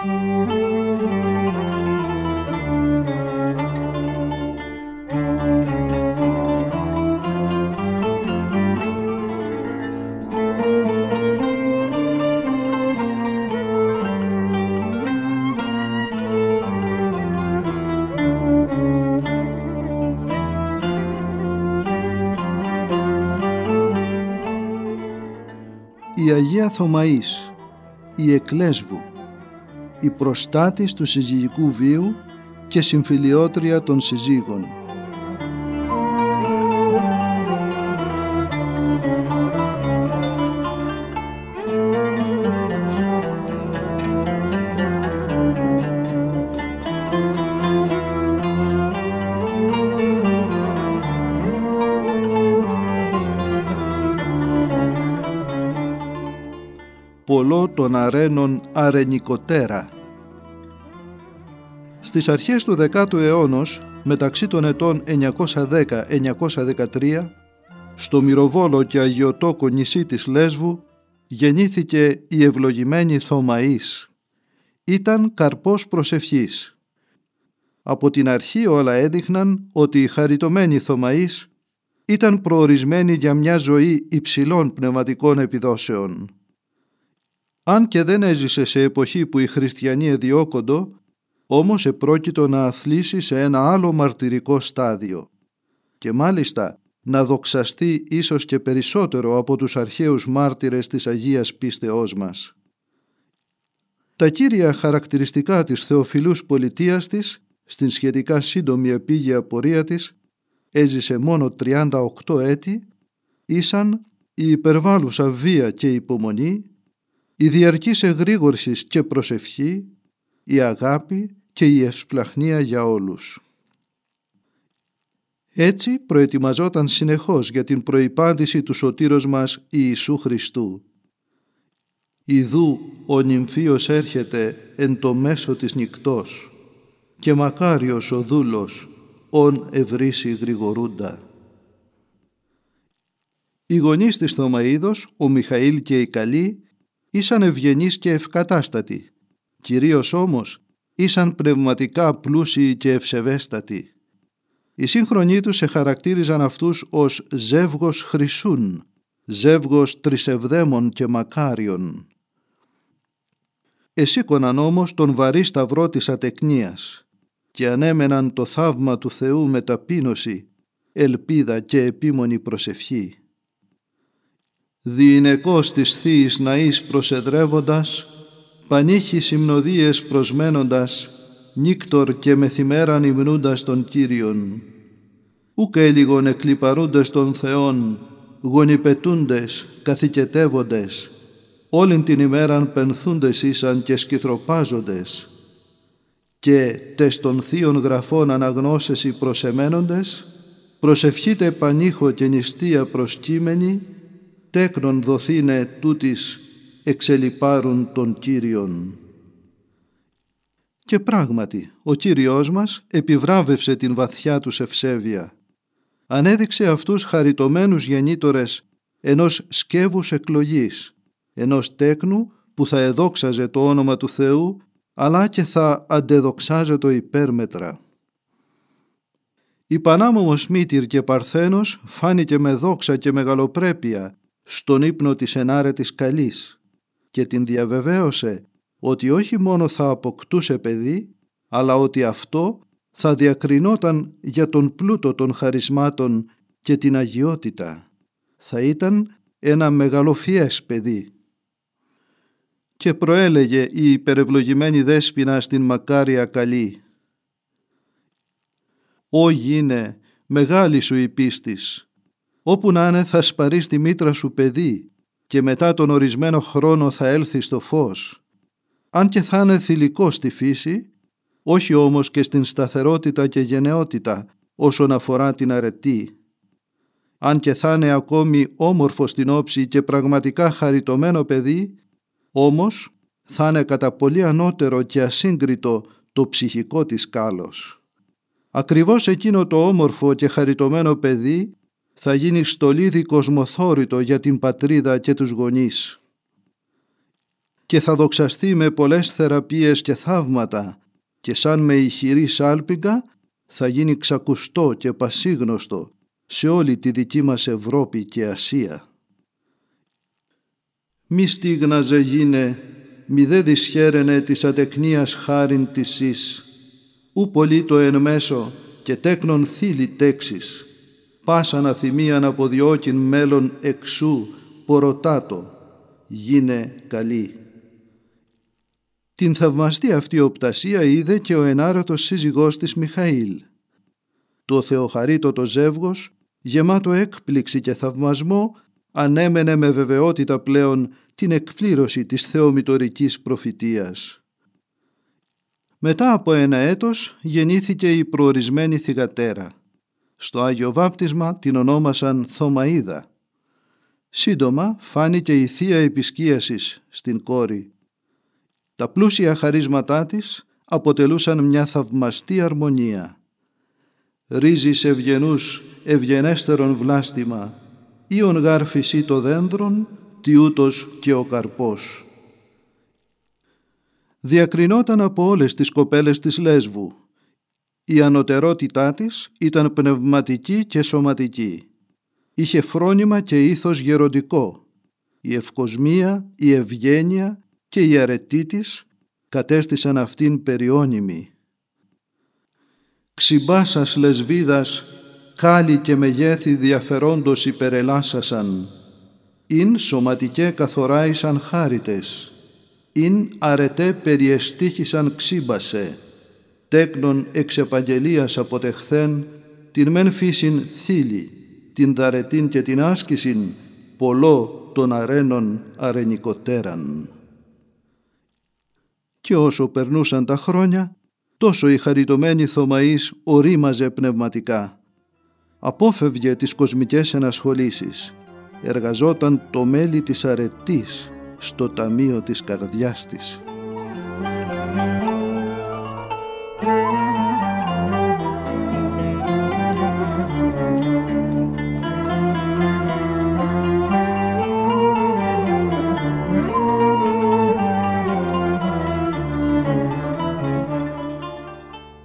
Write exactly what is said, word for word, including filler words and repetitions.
Η Αγία Θωμαής, η Εκκλέσβου, η προστάτης του συζυγικού βίου και συμφιλιότρια των συζύγων. Πολλό των αρένων αρενικοτέρα. Στις αρχές του δεκάτου αιώνος, μεταξύ των ετών εννιακόσια δέκα με εννιακόσια δεκατρία, στο μυροβόλο και αγιοτόκο νησί της Λέσβου, γεννήθηκε η ευλογημένη Θωμαής. Ήταν καρπός προσευχής. Από την αρχή όλα έδειχναν ότι η χαριτωμένη Θωμαής ήταν προορισμένη για μια ζωή υψηλών πνευματικών επιδόσεων. Αν και δεν έζησε σε εποχή που οι χριστιανοί εδιώκοντο, όμως επρόκειτο να αθλήσει σε ένα άλλο μαρτυρικό στάδιο και μάλιστα να δοξαστεί ίσως και περισσότερο από τους αρχαίους μάρτυρες της Αγίας Πίστεώς μας. Τα κύρια χαρακτηριστικά της θεοφιλούς πολιτείας της, στην σχετικά σύντομη επίγεια πορεία της, έζησε μόνο τριάντα οκτώ έτη, ήσαν η υπερβάλλουσα βία και υπομονή, η διαρκής εγρήγορσης και προσευχή, η αγάπη και η ευσπλαχνία για όλους. Έτσι προετοιμαζόταν συνεχώς για την προϋπάντηση του σωτήρος μας Ιησού Χριστού. «Ιδού ο νυμφίος έρχεται εν το μέσο της νυκτός και μακάριος ο δούλος ον ευρύσει γρηγορούντα». Οι γονείς της Θωμαΐδος, ο Μιχαήλ και η Καλή, ήσαν ευγενείς και ευκατάστατοι, κυρίως όμως ήσαν πνευματικά πλούσιοι και ευσεβέστατοι. Οι σύγχρονοί τους εχαρακτήριζαν αυτούς ως ζεύγος χρυσούν, ζεύγος τρισευδαίμων και μακάριον. Εσήκωναν όμως τον βαρύ σταυρό της ατεκνίας και ανέμεναν το θαύμα του Θεού με ταπείνωση, ελπίδα και επίμονη προσευχή. Διηνεκώς της Θείης Ναής προσεδρεύοντας, πανήχοι συμνοδίες προσμένοντας, νύκτορ και μεθημέραν υμνούντας τον Κύριον. Ούκ έλιγον εκλιπαρούντες των Θεών, γονιπετούντες, καθηκετεύοντες, όλην την ημέραν πενθούντες ήσαν και σκυθροπάζοντες. Και τες των θείων γραφών αναγνώσεσι προσεμένοντες, προσευχείτε πανήχο και νηστεία προσκύμενοι, τέκνον δοθήνε τούτης εξελιπάρουν τον Κύριον. Και πράγματι, ο Κύριος μας επιβράβευσε την βαθιά τους ευσέβεια. Ανέδειξε αυτούς χαριτωμένους γεννήτορες ενός σκεύους εκλογής, ενός τέκνου που θα εδόξαζε το όνομα του Θεού, αλλά και θα αντεδοξάζε το υπέρμετρα. Η πανάμωμος Μήτηρ και Παρθένος φάνηκε με δόξα και μεγαλοπρέπεια στον ύπνο της ενάρετης Καλής και την διαβεβαίωσε ότι όχι μόνο θα αποκτούσε παιδί, αλλά ότι αυτό θα διακρινόταν για τον πλούτο των χαρισμάτων και την αγιότητα. Θα ήταν ένα μεγαλοφιές παιδί. Και προέλεγε η υπερευλογημένη δέσποινα στην μακάρια Καλή: «Ω γίνε, μεγάλη σου η πίστης, όπου να είναι θα σπαρεί στη μήτρα σου παιδί και μετά τον ορισμένο χρόνο θα έλθει στο φως. Αν και θα είναι θηλυκό στη φύση, όχι όμως και στην σταθερότητα και γενναιότητα όσον αφορά την αρετή. Αν και θα είναι ακόμη όμορφο στην όψη και πραγματικά χαριτωμένο παιδί, όμως θα είναι κατά πολύ ανώτερο και ασύγκριτο το ψυχικό της κάλος. Ακριβώς εκείνο το όμορφο και χαριτωμένο παιδί θα γίνει στολίδι κοσμοθόρητο για την πατρίδα και τους γονείς. και θα δοξαστεί με πολλές θεραπείες και θαύματα και σαν με ηχηρή σάλπιγγα θα γίνει ξακουστό και πασίγνωστο σε όλη τη δική μας Ευρώπη και Ασία. Μη στίγναζε γίνε, μη δε δυσχαίρενε της ατεκνίας χάριν της εις, ου πολύ το εν μέσω και τέκνον θύλη τέξης, πάσαν αθυμίαν αποδιώκειν μέλλον εξού πορωτάτο, γίνε καλή. Την θαυμαστή αυτή οπτασία είδε και ο ενάρετος σύζυγός της Μιχαήλ. Το θεοχαρίτωτο ζεύγος, γεμάτο έκπληξη και θαυμασμό, ανέμενε με βεβαιότητα πλέον την εκπλήρωση της θεομητορικής προφητείας. Μετά από ένα έτος γεννήθηκε η προορισμένη θυγατέρα. Στο Άγιο Βάπτισμα την ονόμασαν Θωμαΐδα. Σύντομα φάνηκε η θεία επισκίασης στην κόρη. Τα πλούσια χαρίσματά της αποτελούσαν μια θαυμαστή αρμονία. Ρίζεις ευγενούς ευγενέστερον βλάστημα, ήον γάρ φυσί το δένδρον, τι ούτως και ο καρπός. Διακρινόταν από όλες τις κοπέλες της Λέσβου. Η ανωτερότητά της ήταν πνευματική και σωματική. Είχε φρόνημα και ήθος γεροντικό. Η ευκοσμία, η ευγένεια και η αρετή της κατέστησαν αυτήν περιώνυμη. Ξυμπάσας λεσβίδας, κάλλη και μεγέθη διαφερόντος υπερελάσσασαν, ειν σωματικέ καθοράησαν χάριτες, ειν αρετέ περιεστήχησαν ξύμπασε, τέκνον εξ επαγγελίας αποτεχθέν, την μεν φύσιν θύλη, την δαρετήν και την άσκησιν, πολλό των αρένων αρενικοτέραν. Και όσο περνούσαν τα χρόνια, τόσο η χαριτωμένη Θωμαής ορίμαζε πνευματικά. Απόφευγε τις κοσμικές ενασχολήσεις. Εργαζόταν το μέλι της αρετής στο ταμείο της καρδιάς της.